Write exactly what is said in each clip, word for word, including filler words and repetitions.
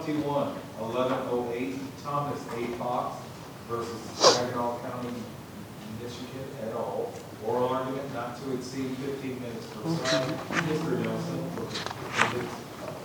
twenty-one eleven oh eight Thomas A. Fox versus Saginaw County, Michigan et al. Oral argument not to exceed fifteen minutes per side. Mister Nelson for the defendants.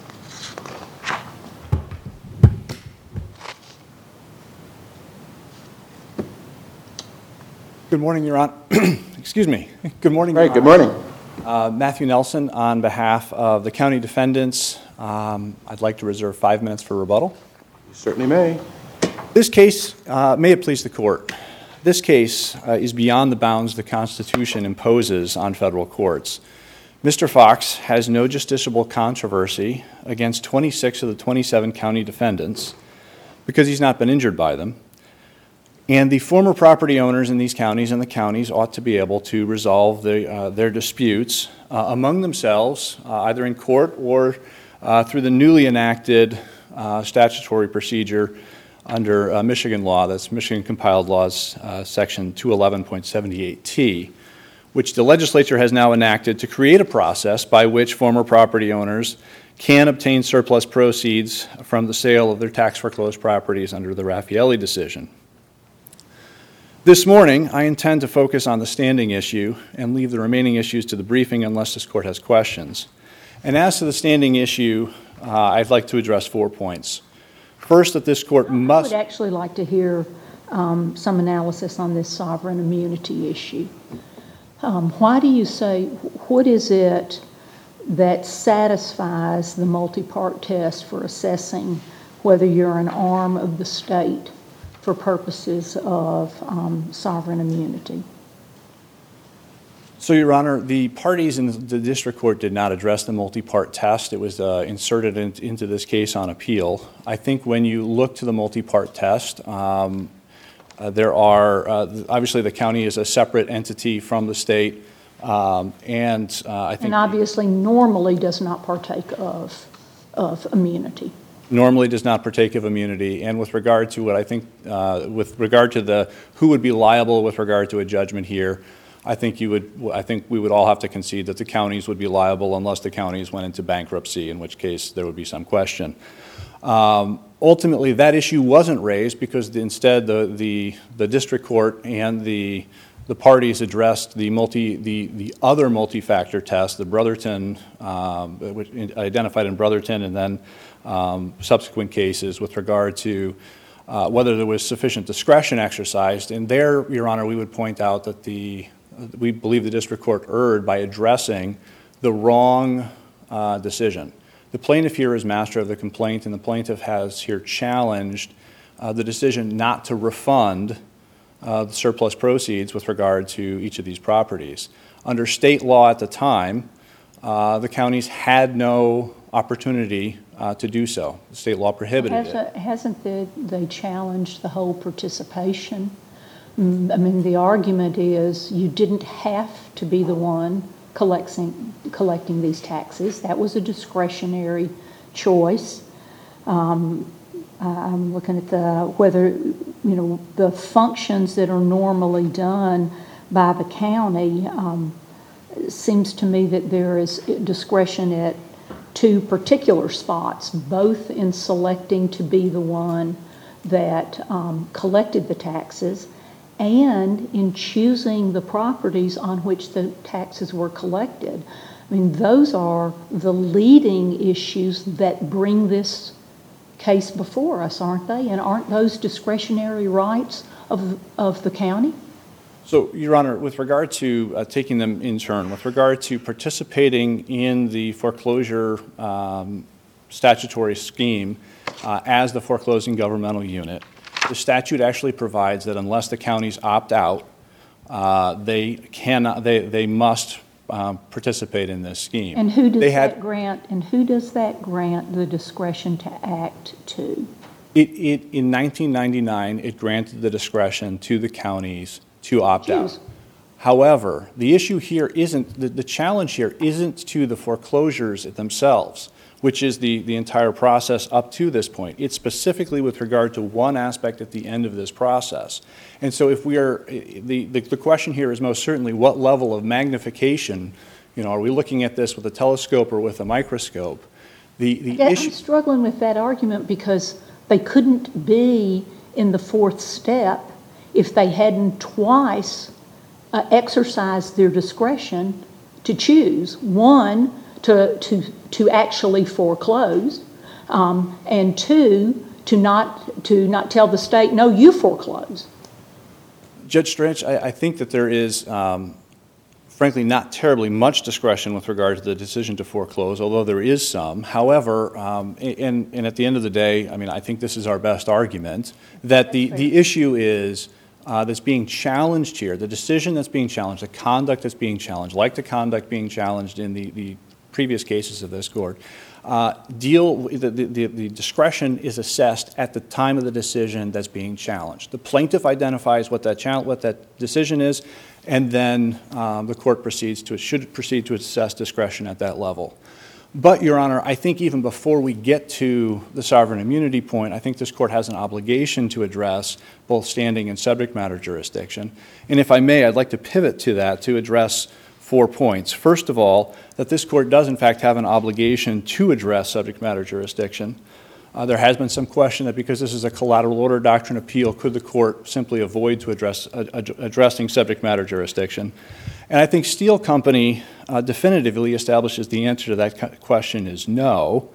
Good morning, Your Honor. Excuse me. Good morning, Right, Your good Honor. morning. Uh, Matthew Nelson on behalf of the county defendants. Um, I'd like to reserve five minutes for rebuttal. You certainly may. This case, uh, may it please the court, this case uh, is beyond the bounds the Constitution imposes on federal courts. Mister Fox has no justiciable controversy against twenty-six of the twenty-seven county defendants because he's not been injured by them. And the former property owners in these counties and the counties ought to be able to resolve the, uh, their disputes uh, among themselves, uh, either in court or uh, through the newly enacted uh, statutory procedure under uh, Michigan law, that's Michigan Compiled Laws, uh, Section two eleven point seven eight T, which the legislature has now enacted to create a process by which former property owners can obtain surplus proceeds from the sale of their tax foreclosed properties under the Raffaelli decision. This morning, I intend to focus on the standing issue and leave the remaining issues to the briefing unless this court has questions. And as to the standing issue, uh, I'd like to address four points. First, that this court must... I would actually like to hear um, some analysis on this sovereign immunity issue. Um, why do you say, what is it that satisfies the multi-part test for assessing whether you're an arm of the state for purposes of um, sovereign immunity? So, Your Honor, the parties in the district court did not address the multi-part test. It was uh, inserted in, into this case on appeal. I think when you look to the multi-part test, um, uh, there are, uh, obviously the county is a separate entity from the state, um, and uh, I think... And obviously normally does not partake of, of immunity. Normally does not partake of immunity, and with regard to what I think, uh, with regard to the who would be liable with regard to a judgment here, I think you would. I think we would all have to concede that the counties would be liable unless the counties went into bankruptcy, in which case there would be some question. Um, ultimately, that issue wasn't raised because the, instead the, the the district court and the the parties addressed the multi the the other multi-factor test, the Brotherton, um, which identified in Brotherton, and then. Um, subsequent cases with regard to uh, whether there was sufficient discretion exercised. And there, Your Honor, we would point out that the we believe the district court erred by addressing the wrong uh, decision. The plaintiff here is master of the complaint, and the plaintiff has here challenged uh, the decision not to refund uh, the surplus proceeds with regard to each of these properties. Under state law at the time, uh, the counties had no opportunity uh, to do so. The state law prohibited Has it. a, hasn't the, they challenged the whole participation? Mm, I mean, the argument is you didn't have to be the one collecting, collecting these taxes. That was a discretionary choice. Um, I'm looking at the whether, you know, the functions that are normally done by the county. Um, it seems to me that there is discretion at two particular spots, both in selecting to be the one that um, collected the taxes and in choosing the properties on which the taxes were collected. I mean, those are the leading issues that bring this case before us, aren't they? And aren't those discretionary rights of, of the county? So, Your Honor, with regard to uh, taking them in turn, with regard to participating in the foreclosure um, statutory scheme uh, as the foreclosing governmental unit, the statute actually provides that unless the counties opt out, uh, they cannot, they, they must um, participate in this scheme. And who does they that had, grant? And who does that grant the discretion to act to? It, it in nineteen ninety-nine, it granted the discretion to the counties to opt Choose. out. However, the issue here isn't, the, the challenge here isn't to the foreclosures themselves, which is the, the entire process up to this point. It's specifically with regard to one aspect at the end of this process. And so if we are, the, the, the question here is most certainly what level of magnification, you know, are we looking at this with a telescope or with a microscope? The, the Yeah, I'm issue, struggling with that argument because they couldn't be in the fourth step if they hadn't twice uh, exercised their discretion to choose. One, to, to, to actually foreclose, um, and two, to not, to not tell the state, no, you foreclose. Judge Strange, I, I think that there is, um, frankly, not terribly much discretion with regard to the decision to foreclose, although there is some. However, um, and, and at the end of the day, I mean, I think this is our best argument, that the, the issue is uh, that's being challenged here, the decision that's being challenged, the conduct that's being challenged, like the conduct being challenged in the, the previous cases of this court, uh, deal, the, the, the discretion is assessed at the time of the decision that's being challenged. The plaintiff identifies what that, challenge, what that decision is, and then um, the court proceeds to, should proceed to assess discretion at that level. But, Your Honor, I think even before we get to the sovereign immunity point, I think this court has an obligation to address both standing and subject matter jurisdiction. And if I may, I'd like to pivot to that to address four points. First of all, that this court does in fact have an obligation to address subject matter jurisdiction. Uh, there has been some question that because this is a collateral order doctrine appeal, could the court simply avoid to address uh, addressing subject matter jurisdiction? And I think Steel Company uh, definitively establishes the answer to that question is no.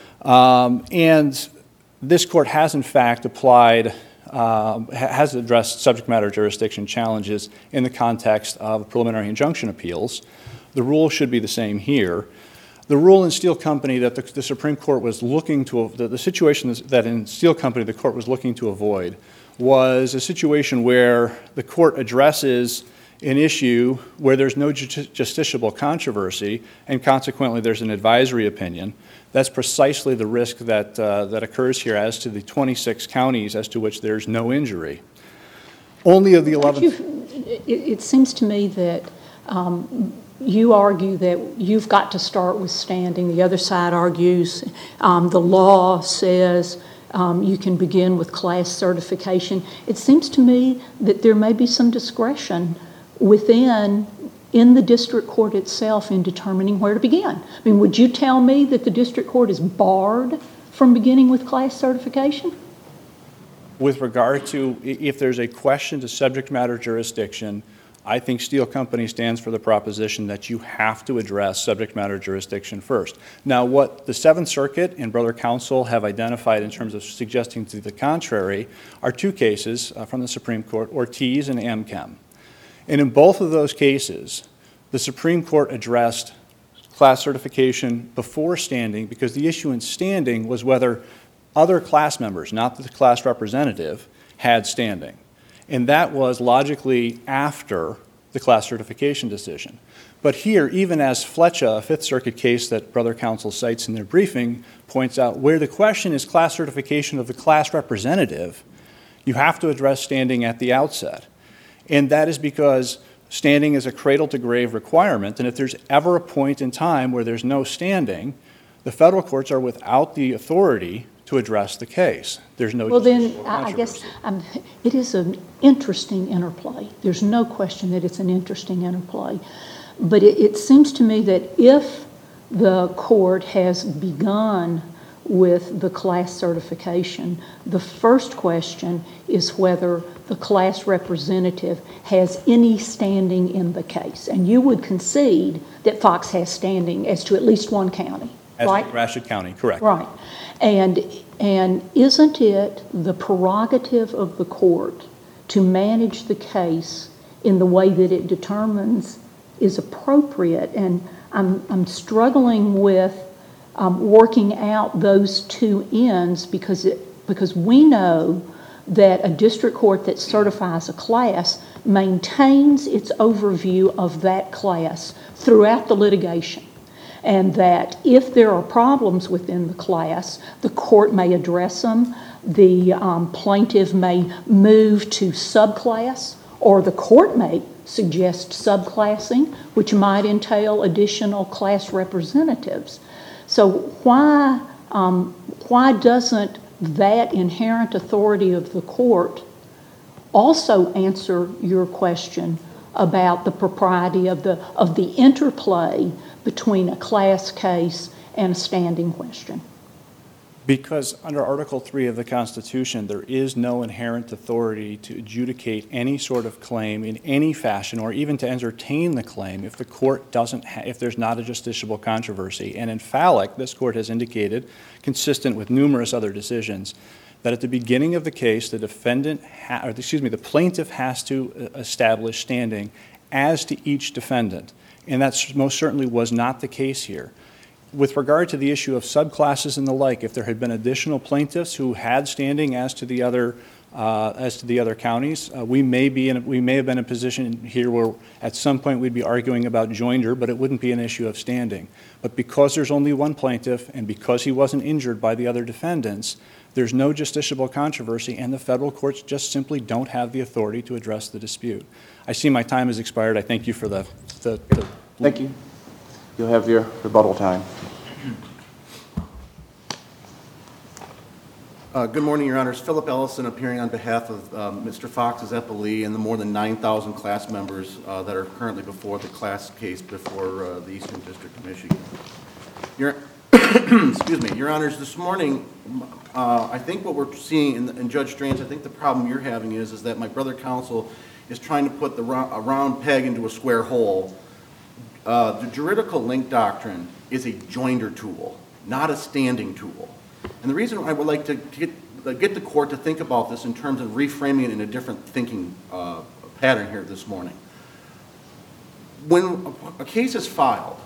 Um, and this court has in fact applied, uh, has addressed subject matter jurisdiction challenges in the context of preliminary injunction appeals. The rule should be the same here. The rule in Steel Company that the, the Supreme Court was looking to, the, the situation that in Steel Company the court was looking to avoid was a situation where the court addresses an issue where there's no justiciable controversy and consequently there's an advisory opinion. That's precisely the risk that, uh, that occurs here as to the twenty-six counties as to which there's no injury. Only of the eleven... It, it seems to me that um, you argue that you've got to start with standing. The other side argues um, the law says um, you can begin with class certification. It seems to me that there may be some discretion within, in the district court itself in determining where to begin. I mean, would you tell me that the district court is barred from beginning with class certification? With regard to, if there's a question to subject matter jurisdiction, I think Steel Company stands for the proposition that you have to address subject matter jurisdiction first. Now, what the Seventh Circuit and Brother Counsel have identified in terms of suggesting to the contrary are two cases uh, from the Supreme Court, Ortiz and Amchem. And in both of those cases, the Supreme Court addressed class certification before standing because the issue in standing was whether other class members, not the class representative, had standing. And that was logically after the class certification decision. But here, even as Fletcher, a Fifth Circuit case that Brother Counsel cites in their briefing, points out, where the question is class certification of the class representative, you have to address standing at the outset. And that is because standing is a cradle-to-grave requirement, and if there's ever a point in time where there's no standing, the federal courts are without the authority to address the case. There's no well then justiciable I guess controversy. um, it is an interesting interplay. There's no question that it's an interesting interplay, but it, it seems to me that if the court has begun with the class certification, the first question is whether the class representative has any standing in the case, and you would concede that Fox has standing as to at least one county, As right? Gratiot County, correct. Right. And, and isn't it the prerogative of the court to manage the case in the way that it determines is appropriate? And I'm, I'm struggling with um, working out those two ends because, it, because we know that a district court that certifies a class maintains its overview of that class throughout the litigation. And that if there are problems within the class, the court may address them, the um, plaintiff may move to subclass, or the court may suggest subclassing, which might entail additional class representatives. So why, um, why doesn't that inherent authority of the court also answer your question about the propriety of the, of the interplay between a class case and a standing question? Because under Article three of the Constitution, there is no inherent authority to adjudicate any sort of claim in any fashion, or even to entertain the claim if the court doesn't, ha- if there's not a justiciable controversy. And in Fallick, this court has indicated, consistent with numerous other decisions, that at the beginning of the case, the defendant, ha- or excuse me, the plaintiff has to establish standing as to each defendant. And that most certainly was not the case here. With regard to the issue of subclasses and the like, if there had been additional plaintiffs who had standing as to the other uh, as to the other counties, uh, we may be in a, we may have been in a position here where at some point we'd be arguing about joinder, but it wouldn't be an issue of standing. But because there's only one plaintiff and because he wasn't injured by the other defendants, there's no justiciable controversy, and the federal courts just simply don't have the authority to address the dispute. I see my time has expired. I thank you for the. the, the Thank you. You'll have your rebuttal time. Uh, Good morning, Your Honors. Philip Ellison appearing on behalf of um, Mister Fox's Eppley and the more than nine thousand class members uh, that are currently before the class case before uh, the Eastern District of Michigan. Your, excuse me, Your Honors, this morning, uh, I think what we're seeing, in, in Judge Strange, I think the problem you're having is, is that my brother counsel is trying to put the ro- a round peg into a square hole. Uh, the juridical link doctrine is a joinder tool, not a standing tool. And the reason I would like to get, get the court to think about this in terms of reframing it in a different thinking uh, pattern here this morning. When a, a case is filed,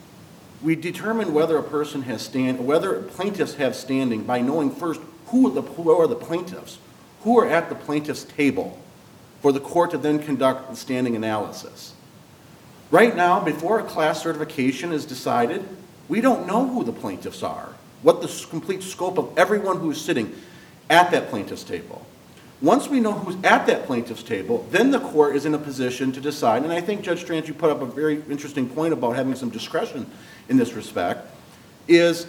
we determine whether a person has stand, whether plaintiffs have standing by knowing first who are the, who are the plaintiffs, who are at the plaintiff's table, for the court to then conduct the standing analysis. Right now, before a class certification is decided, we don't know who the plaintiffs are, what the complete scope of everyone who is sitting at that plaintiff's table. Once we know who's at that plaintiff's table, then the court is in a position to decide, and I think, Judge Strange, you put up a very interesting point about having some discretion in this respect, is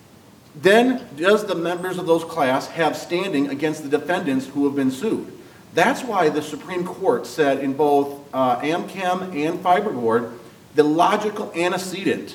then does the members of those class have standing against the defendants who have been sued? That's why the Supreme Court said in both uh, AmChem and Fiberboard, the logical antecedent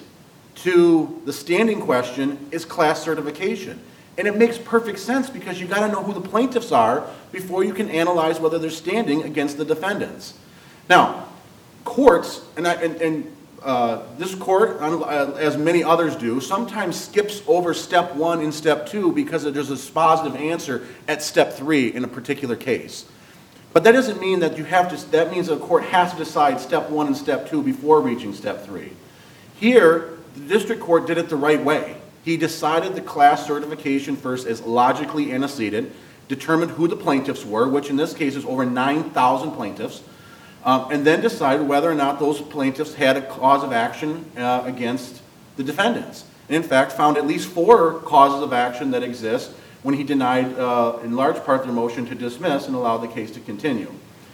to the standing question is class certification. And it makes perfect sense because you've got to know who the plaintiffs are before you can analyze whether they're standing against the defendants. Now, courts, and, I, and, and uh, this court, uh, as many others do, sometimes skips over step one and step two because there's a positive answer at step three in a particular case. But that doesn't mean that you have to, that means a court has to decide step one and step two before reaching step three. Here, the district court did it the right way. He decided the class certification first as logically antecedent, determined who the plaintiffs were, which in this case is over nine thousand plaintiffs, um, and then decided whether or not those plaintiffs had a cause of action uh, against the defendants. And in fact, found at least four causes of action that exist when he denied, uh, in large part, their motion to dismiss and allow the case to continue.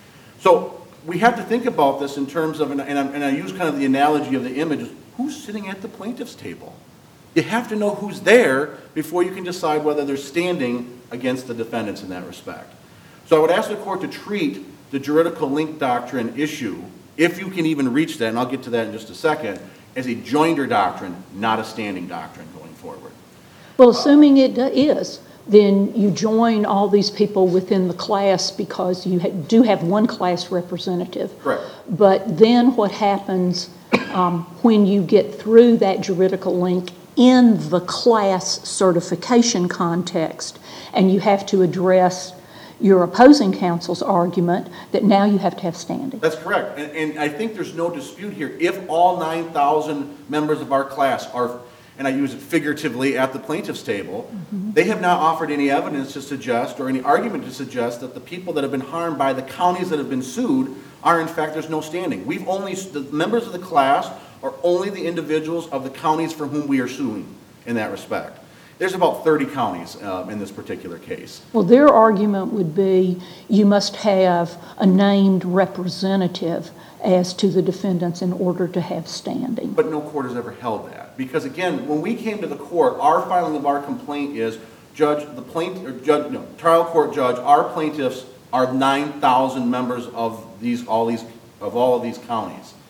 So we have to think about this in terms of, and I, and I use kind of the analogy of the image, who's sitting at the plaintiff's table? You have to know who's there before you can decide whether they're standing against the defendants in that respect. So I would ask the court to treat the juridical link doctrine issue, if you can even reach that, and I'll get to that in just a second, as a joinder doctrine, not a standing doctrine going forward. Well, assuming it is, then you join all these people within the class because you ha- do have one class representative. Correct. But then what happens um, when you get through that juridical link in the class certification context, and you have to address your opposing counsel's argument that now you have to have standing? That's correct. And, and I think there's no dispute here. If all nine thousand members of our class are, and I use it figuratively, at the plaintiff's table, mm-hmm. they have not offered any evidence to suggest or any argument to suggest that the people that have been harmed by the counties that have been sued are, in fact, there's no standing. We've only, the members of the class are only the individuals of the counties for whom we are suing in that respect. There's about thirty counties uh, in this particular case. Well, their argument would be you must have a named representative as to the defendants in order to have standing. But no court has ever held that. Because again, when we came to the court, our filing of our complaint is, Judge, the plaintiff, or judge, no, trial court judge, our plaintiffs are nine thousand members of these, all these, of all of these counties.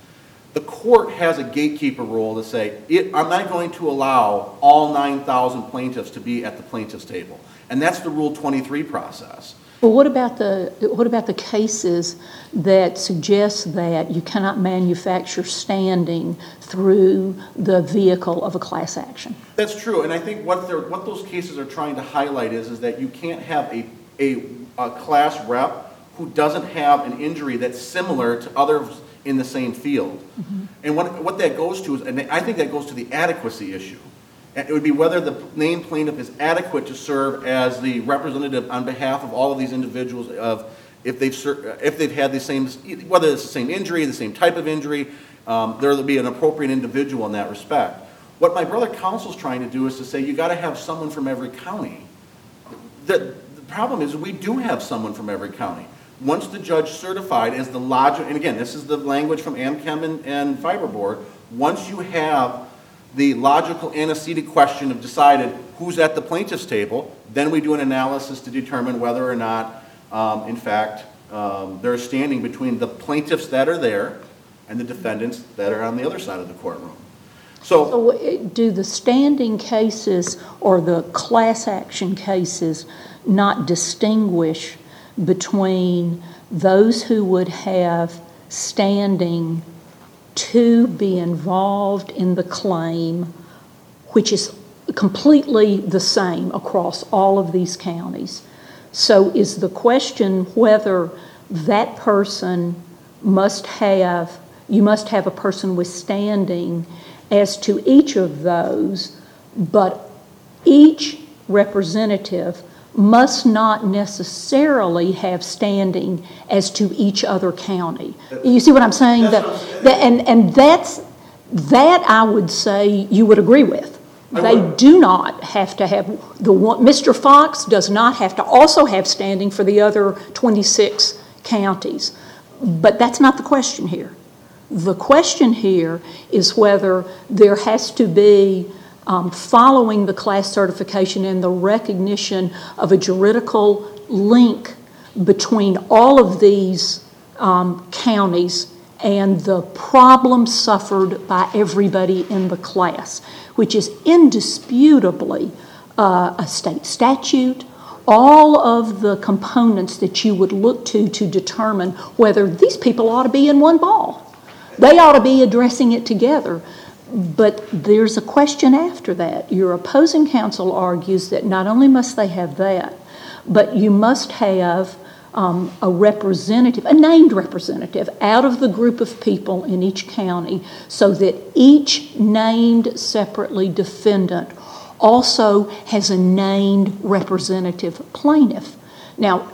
The court has a gatekeeper role to say, it, I'm not going to allow all nine thousand plaintiffs to be at the plaintiff's table. And that's the Rule twenty-three process. Well, what about the, what about the cases that suggest that you cannot manufacture standing through the vehicle of a class action? That's true, and I think what they're, what those cases are trying to highlight is, is that you can't have a, a, a class rep who doesn't have an injury that's similar to others in the same field. Mm-hmm. And what, what that goes to is, and I think that goes to the adequacy issue. It would be whether the named plaintiff is adequate to serve as the representative on behalf of all of these individuals of if they've ser- if they've had the same, whether it's the same injury, the same type of injury, um, there will be an appropriate individual in that respect. What my brother counsel's trying to do is to say you got to have someone from every county. The, the problem is we do have someone from every county. Once the judge certified as the logic, and again, this is the language from AmChem and, and Fiberboard, once you have the logical antecedent question of decided who's at the plaintiff's table, then we do an analysis to determine whether or not, um, in fact, um, there's standing between the plaintiffs that are there and the defendants that are on the other side of the courtroom. So, So uh, do the standing cases or the class action cases not distinguish between those who would have standing to be involved in the claim, which is completely the same across all of these counties? So is the question whether that person must have, you must have a person with standing as to each of those, but each representative must not necessarily have standing as to each other county. You see what I'm saying? That's That, what I'm saying. that, and, and that's, that I would say you would agree with. I They would. do not have to have, the one, Mister Fox does not have to also have standing for the other twenty-six counties. But that's not the question here. The question here is whether there has to be, um, following the class certification and the recognition of a juridical link between all of these um, counties and the problem suffered by everybody in the class, which is indisputably uh, a state statute, all of the components that you would look to to determine whether these people ought to be in one ball. They ought to be addressing it together. But there's a question after that. Your opposing counsel argues that not only must they have that, but you must have um, a representative, a named representative, out of the group of people in each county so that each named separately defendant also has a named representative plaintiff. Now,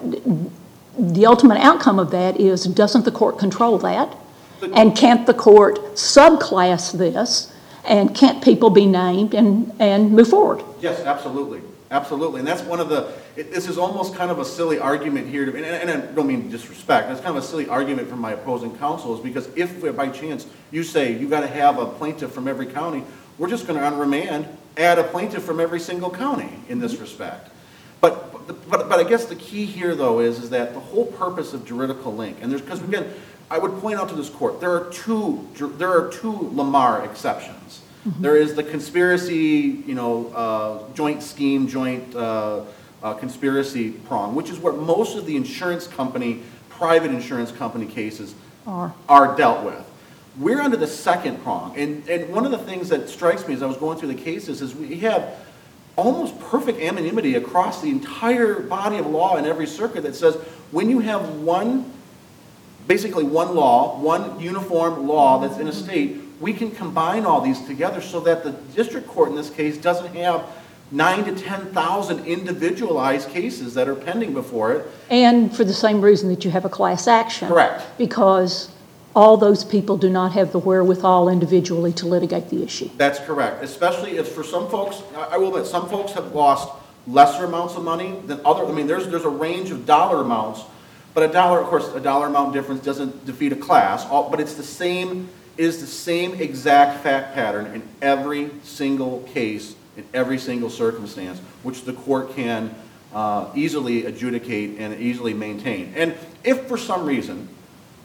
the ultimate outcome of that is, doesn't the court control that? And can't the court subclass this? And can't people be named and, and move forward? yes, absolutely. Absolutely. And that's one of the, it, this is almost kind of a silly argument here, to, and, and I don't mean disrespect, that's kind of a silly argument from my opposing counsel, is because if by chance you say you got to have a plaintiff from every county, we're just going to, on remand, add a plaintiff from every single county in this respect. But, but, but I guess the key here, though, is, is that the whole purpose of juridical link, and there's, because again, I would point out to this court, there are two, there are two Lamar exceptions. Mm-hmm. There is the conspiracy, you know, uh, joint scheme, joint uh, uh, conspiracy prong, which is where most of the insurance company, private insurance company cases Are. are dealt with. We're under the second prong, and, and one of the things that strikes me as I was going through the cases is we have almost perfect anonymity across the entire body of law in every circuit that says when you have one, basically one law, one uniform law that's in a state, we can combine all these together so that the district court in this case doesn't have nine to ten thousand individualized cases that are pending before it. And for the same reason that you have a class action. Correct. Because all those people do not have the wherewithal individually to litigate the issue. That's correct, especially if for some folks, I I will admit, some folks have lost lesser amounts of money than other, I mean, there's, there's a range of dollar amounts, but a dollar, of course, a dollar amount difference doesn't defeat a class, all, but it's the same, is the same exact fact pattern in every single case, in every single circumstance, which the court can uh, easily adjudicate and easily maintain. And if for some reason,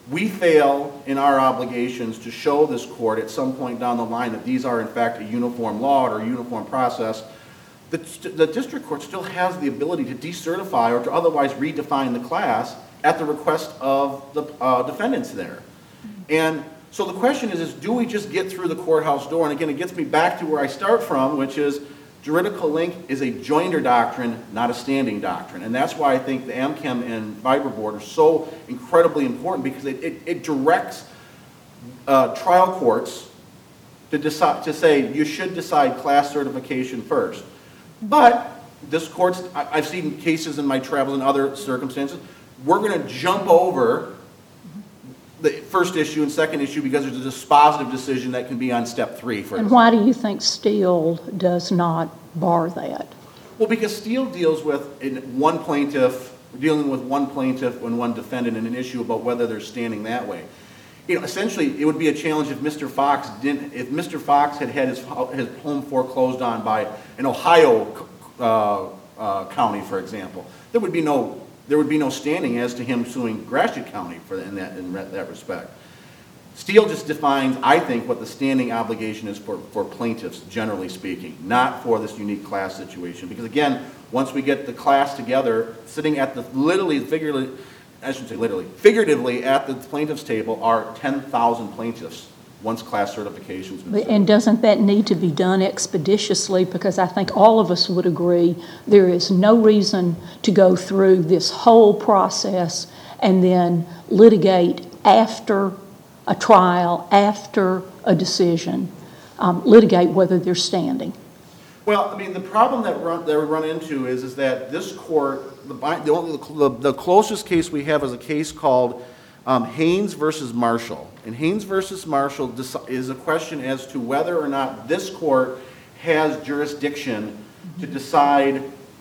we fail in our obligations to show this court at some point down the line that these are in fact a uniform law or a uniform process, the, the district court still has the ability to decertify or to otherwise redefine the class at the request of the uh, defendants there. And so the question is, is, do we just get through the courthouse door? And again, it gets me back to where I start from, which is juridical link is a joinder doctrine, not a standing doctrine. And that's why I think the AmChem and Fiber Board are so incredibly important, because it, it, it directs uh, trial courts to decide, to say you should decide class certification first. But this court's, I- I've seen cases in my travels and other circumstances, we're going to jump over the first issue and second issue because there's a dispositive decision that can be on step three, for And example. why do you think Steele does not bar that? Well, because Steele deals with in one plaintiff, dealing with one plaintiff and one defendant in an issue about whether they're standing that way. You know, essentially, it would be a challenge if Mister Fox didn't, if Mister Fox had had his, his home foreclosed on by an Ohio uh, uh, county, for example. There would be no There would be no standing as to him suing Gratiot County for in that in that respect. Steele just defines, I think, what the standing obligation is for, for plaintiffs, generally speaking, not for this unique class situation. Because again, once we get the class together, sitting at the literally, figuratively, I shouldn't say literally, figuratively at the plaintiffs' table are ten thousand plaintiffs once class certification has been set. And doesn't that need to be done expeditiously? Because I think all of us would agree there is no reason to go through this whole process and then litigate after a trial, after a decision, um, litigate whether they're standing. Well, I mean, the problem that, run, that we run into is, is that this court, the, the, only, the, the closest case we have is a case called um, Haynes versus Marshall. And Haynes versus Marshall is a question as to whether or not this court has jurisdiction to decide,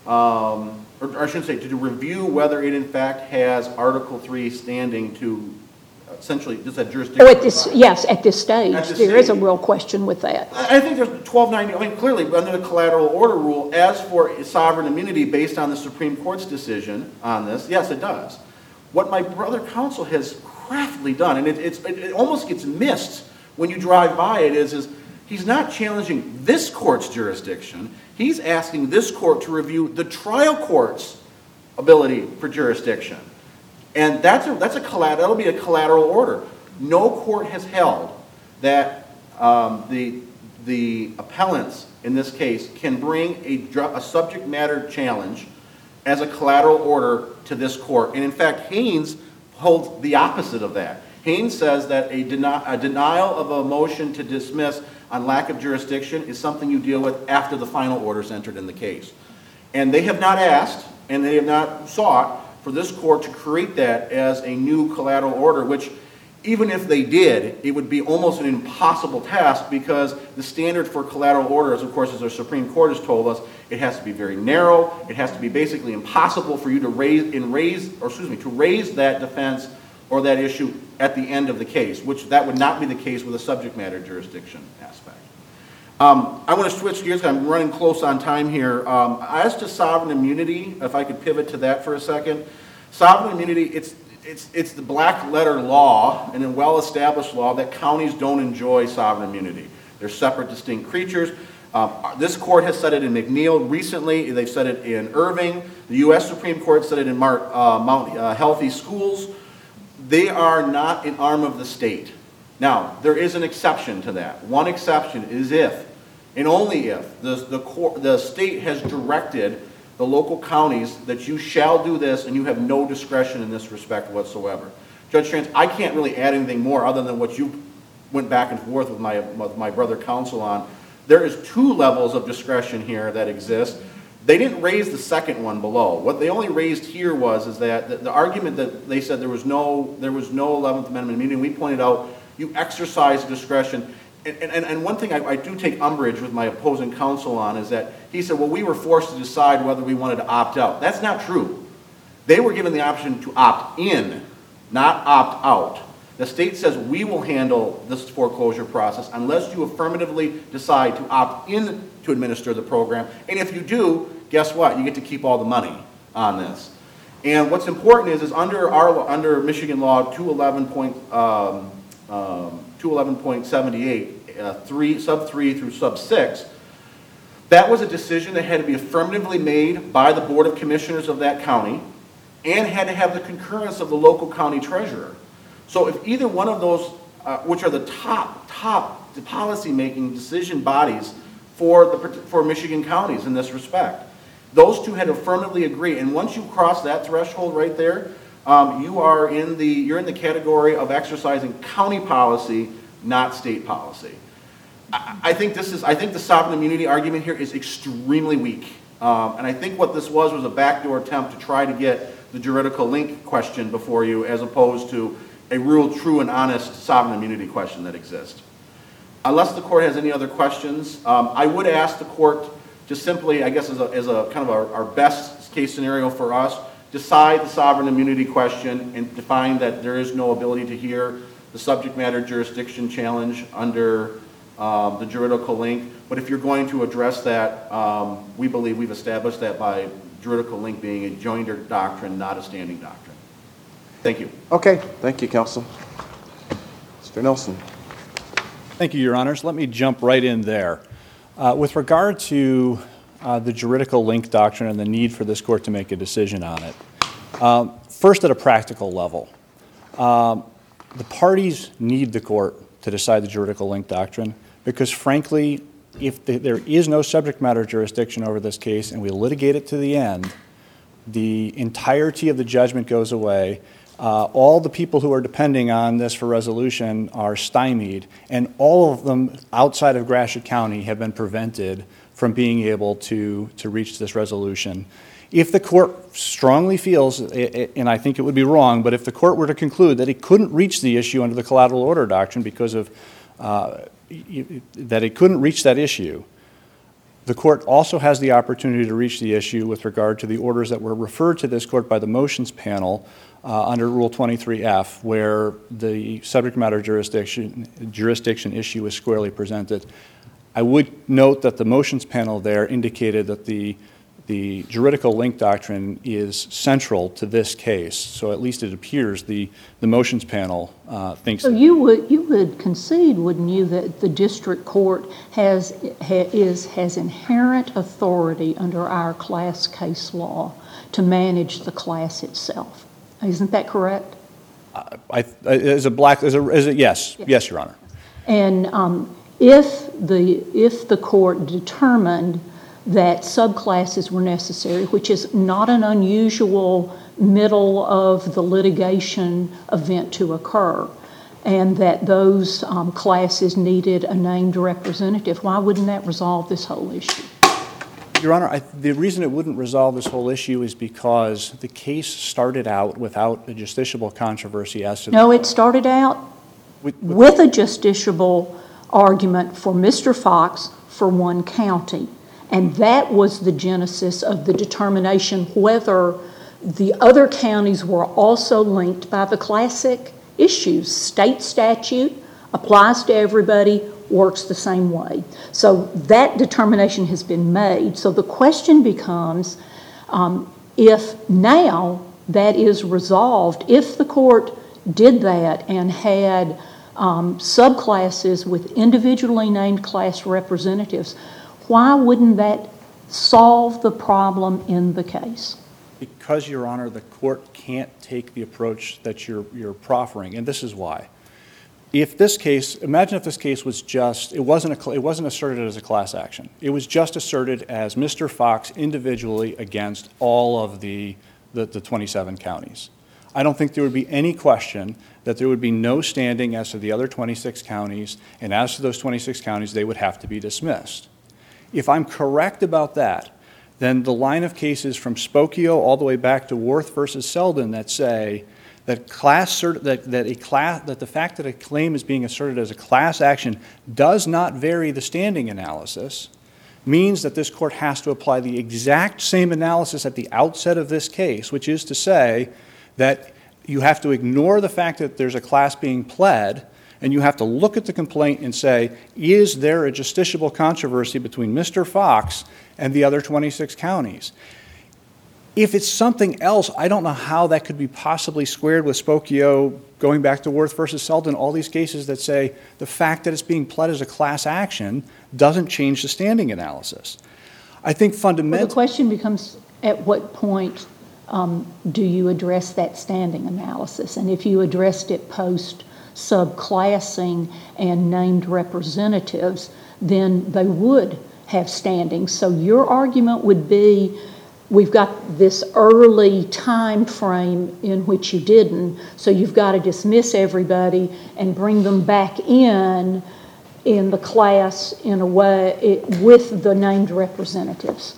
um, or, or I shouldn't say, to review whether it in fact has Article three standing to essentially just that jurisdiction. Oh, at this, yes, at this stage, At this there is a stage. real question with that. I think there's twelve ninety, I mean, clearly, under the collateral order rule, as for sovereign immunity based on the Supreme Court's decision on this, yes, it does. What my brother counsel has craftily done, and it, it's, it, it almost gets missed when you drive by it, is, is he's not challenging this court's jurisdiction. He's asking this court to review the trial court's ability for jurisdiction. And that's a, that's a collateral, that'll be a collateral order. No court has held that um, the, the appellants in this case can bring a, a subject matter challenge as a collateral order to this court. And in fact, Haynes holds the opposite of that. Haynes says that a, deni a denial of a motion to dismiss on lack of jurisdiction is something you deal with after the final order is entered in the case. And they have not asked, and they have not sought, for this court to create that as a new collateral order, which even if they did, it would be almost an impossible task, because the standard for collateral orders, of course, as our Supreme Court has told us, it has to be very narrow. It has to be basically impossible for you to raise, in raise, or excuse me, to raise that defense or that issue at the end of the case, which that would not be the case with a subject matter jurisdiction aspect. Um, I want to switch gears. I'm running close on time here. Um, as to sovereign immunity, if I could pivot to that for a second. Sovereign immunity, it's, it's, it's the black letter law and a well-established law that counties don't enjoy sovereign immunity. They're separate, distinct creatures. Uh, this court has said it in McNeil recently. They've said it in Irving. The U S Supreme Court said it in Mar uh, Mount uh, Healthy Schools. They are not an arm of the state. Now, there is an exception to that. One exception is if, and only if, the, the, court, the state has directed the local counties that you shall do this and you have no discretion in this respect whatsoever. Judge Trance, I can't really add anything more other than what you went back and forth with my, with my brother counsel on. There is two levels of discretion here that exist. They didn't raise the second one below. What they only raised here was is that the, the argument that they said there was no, there was no eleventh Amendment immunity, we pointed out you exercise discretion. And, and, and one thing I, I do take umbrage with my opposing counsel on is that he said, well, we were forced to decide whether we wanted to opt out. That's not true. They were given the option to opt in, not opt out. The state says we will handle this foreclosure process unless you affirmatively decide to opt in to administer the program. And if you do, guess what? You get to keep all the money on this. And what's important is, is under our, under Michigan law two eleven point, um, um, two eleven point seventy-eight, uh, three, sub three through sub six, that was a decision that had to be affirmatively made by the Board of Commissioners of that county and had to have the concurrence of the local county treasurer. So if either one of those, uh, which are the top, top policy-making decision bodies for, the, for Michigan counties in this respect, those two had to affirmatively agree. And once you cross that threshold right there, um, you are in the, you're in the category of exercising county policy, not state policy. I, I think this is, I think the sovereign immunity argument here is extremely weak. Um, and I think what this was was a backdoor attempt to try to get the juridical link question before you, as opposed to a real, true, and honest sovereign immunity question that exists. Unless the court has any other questions, um, I would ask the court to simply, I guess as a, as a kind of our, our best case scenario for us, decide the sovereign immunity question and define that there is no ability to hear the subject matter jurisdiction challenge under um, the juridical link. But if you're going to address that, um, we believe we've established that by juridical link being a joinder doctrine, not a standing doctrine. Thank you. Okay, thank you, counsel. Mister Nelson. Thank you, Your Honors. Let me jump right in there. Uh, with regard to uh, the juridical link doctrine and the need for this court to make a decision on it, um, first at a practical level, um, the parties need the court to decide the juridical link doctrine because, frankly, if the, there is no subject matter jurisdiction over this case and we litigate it to the end, the entirety of the judgment goes away. Uh, all the people who are depending on this for resolution are stymied, and all of them outside of Gratiot County have been prevented from being able to, to reach this resolution. If the court strongly feels, and I think it would be wrong, but if the court were to conclude that it couldn't reach the issue under the collateral order doctrine because of uh, that it couldn't reach that issue, the court also has the opportunity to reach the issue with regard to the orders that were referred to this court by the motions panel uh, under Rule twenty-three F, where the subject matter jurisdiction, jurisdiction issue is squarely presented. I would note that the motions panel there indicated that the The juridical link doctrine is central to this case, so at least it appears the, the motions panel uh, thinks. So that. you would you would concede, wouldn't you, that the district court has ha, is has inherent authority under our class case law to manage the class itself? Isn't that correct? Uh, I, as a black, as a, as a yes, yes, yes, Your Honor. And um, if the if the court determined that subclasses were necessary, which is not an unusual middle of the litigation event to occur, and that those um, classes needed a named representative, why wouldn't that resolve this whole issue? Your Honor, I, the reason it wouldn't resolve this whole issue is because the case started out without a justiciable controversy as to... No, it started out with, with, with a justiciable argument for Mister Fox for one county. And that was the genesis of the determination whether the other counties were also linked by the classic issues. State statute applies to everybody, works the same way. So that determination has been made. So the question becomes, um, if now that is resolved, if the court did that and had um, subclasses with individually named class representatives, why wouldn't that solve the problem in the case? Because, Your Honor, the court can't take the approach that you're, you're proffering, and this is why. If this case, imagine if this case was just, it wasn't, a, it wasn't asserted as a class action. It was just asserted as Mister Fox individually against all of the, the, the twenty-seven counties. I don't think there would be any question that there would be no standing as to the other twenty-six counties, and as to those twenty-six counties, they would have to be dismissed. If I'm correct about that, then the line of cases from Spokio all the way back to Worth versus Selden that say that class cert, that, that a class that the fact that a claim is being asserted as a class action does not vary the standing analysis means that this court has to apply the exact same analysis at the outset of this case, which is to say that you have to ignore the fact that there's a class being pled, and you have to look at the complaint and say, is there a justiciable controversy between Mister Fox and the other twenty-six counties? If it's something else, I don't know how that could be possibly squared with Spokio, going back to Worth versus Selden, all these cases that say the fact that it's being pled as a class action doesn't change the standing analysis. I think Well, fundamentally... the question becomes, at what point um, do you address that standing analysis? And if you addressed it post subclassing and named representatives, then they would have standing. So your argument would be, we've got this early time frame in which you didn't, so you've got to dismiss everybody and bring them back in in the class in a way it, with the named representatives.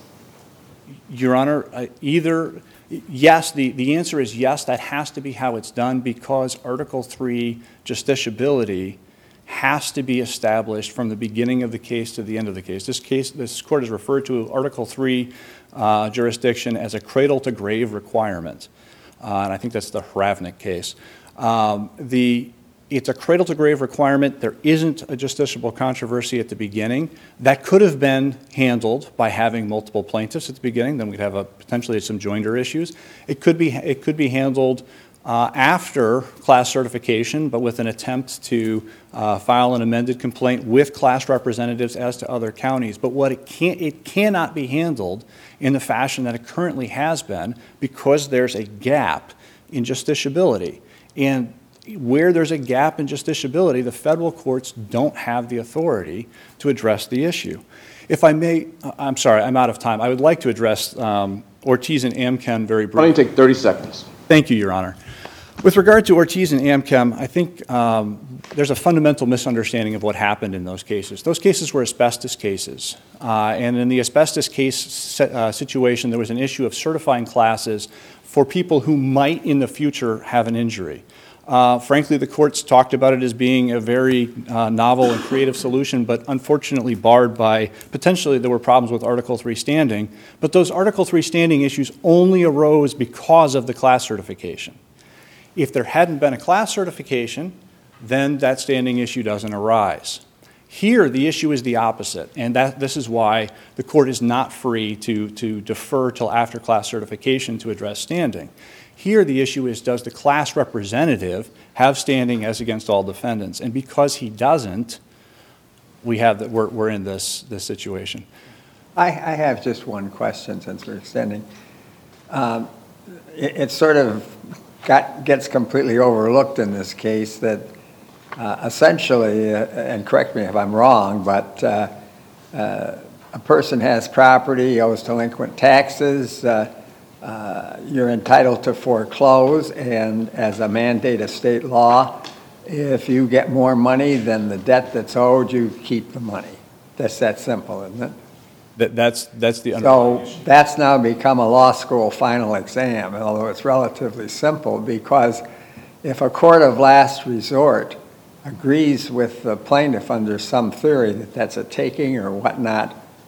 Your Honor, uh, either, yes, the, the answer is yes, that has to be how it's done, because Article three justiciability has to be established from the beginning of the case to the end of the case. This case, this court has referred to Article three uh, jurisdiction as a cradle-to-grave requirement, uh, and I think that's the Hravnik case. Um, the It's a cradle-to-grave requirement. There isn't a justiciable controversy at the beginning. That could have been handled by having multiple plaintiffs at the beginning. Then we'd have a, potentially some joinder issues. It could be, it could be handled uh, after class certification, but with an attempt to uh, file an amended complaint with class representatives as to other counties. But what it can't, it cannot be handled in the fashion that it currently has been, because there's a gap in justiciability. And where there's a gap in justiciability, the federal courts don't have the authority to address the issue. If I may, I'm sorry, I'm out of time. I would like to address um, Ortiz and Amchem very briefly. Why don't you take thirty seconds? Thank you, Your Honor. With regard to Ortiz and Amchem, I think um, there's a fundamental misunderstanding of what happened in those cases. Those cases were asbestos cases. Uh, and in the asbestos case uh, situation, there was an issue of certifying classes for people who might in the future have an injury. Uh, frankly, the courts talked about it as being a very uh, novel and creative solution, but unfortunately barred by, potentially there were problems with Article three standing, but those Article three standing issues only arose because of the class certification. If there hadn't been a class certification, then that standing issue doesn't arise. Here, the issue is the opposite, and that, this is why the court is not free to, to defer till after class certification to address standing. Here, the issue is, does the class representative have standing as against all defendants? And because he doesn't, we have that we're, we're in this, this situation. I, I have just one question since we're extending. Um, it, it sort of got, gets completely overlooked in this case that uh, essentially, uh, and correct me if I'm wrong, but uh, uh, a person has property, owes delinquent taxes, uh, Uh, you're entitled to foreclose, and as a mandate of state law, if you get more money than the debt that's owed, you keep the money. That's that simple, isn't it? That, that's, that's the underlying So issue. that's now become a law school final exam, although it's relatively simple, because if a court of last resort agrees with the plaintiff under some theory that that's a taking or whatnot,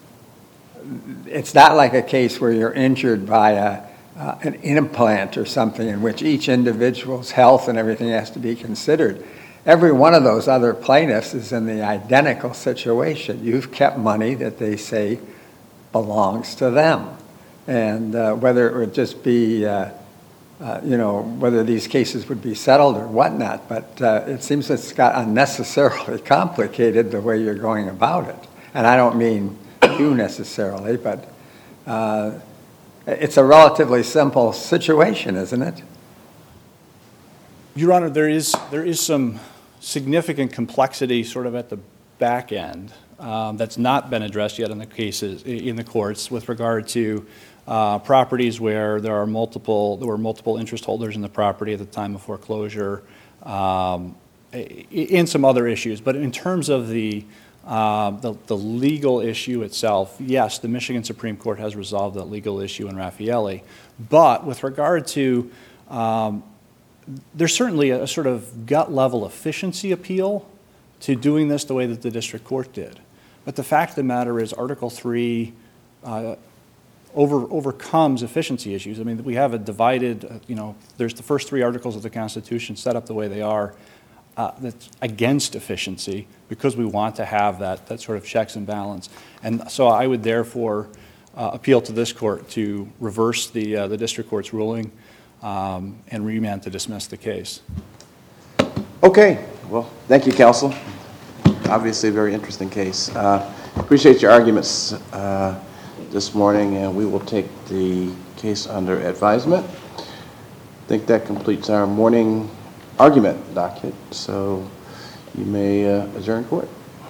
it's not like a case where you're injured by a, uh, an implant or something in which each individual's health and everything has to be considered. Every one of those other plaintiffs is in the identical situation. You've kept money that they say belongs to them. And uh, whether it would just be, uh, uh, you know, whether these cases would be settled or whatnot, but uh, it seems it's got unnecessarily complicated the way you're going about it. And I don't mean you necessarily, but uh, it's a relatively simple situation, isn't it? Your Honor, there is, there is some significant complexity sort of at the back end um, that's not been addressed yet in the cases, in the courts, with regard to uh, properties where there are multiple, there were multiple interest holders in the property at the time of foreclosure, um, and some other issues. But in terms of the Uh, the, the legal issue itself, yes, the Michigan Supreme Court has resolved that legal issue in Raffaelli. But with regard to, um, there's certainly a, a sort of gut level efficiency appeal to doing this the way that the district court did. But the fact of the matter is Article three uh, over, overcomes efficiency issues. I mean, we have a divided, uh, you know, there's the first three articles of the Constitution set up the way they are. Uh, that's against efficiency because we want to have that, that sort of checks and balance. And so I would therefore uh, appeal to this court to reverse the, uh, the district court's ruling um, and remand to dismiss the case. Okay, well, thank you, counsel. Obviously, a very interesting case. Uh, Appreciate your arguments uh, this morning, and we will take the case under advisement. I think that completes our morning argument docket, so you may uh, adjourn court.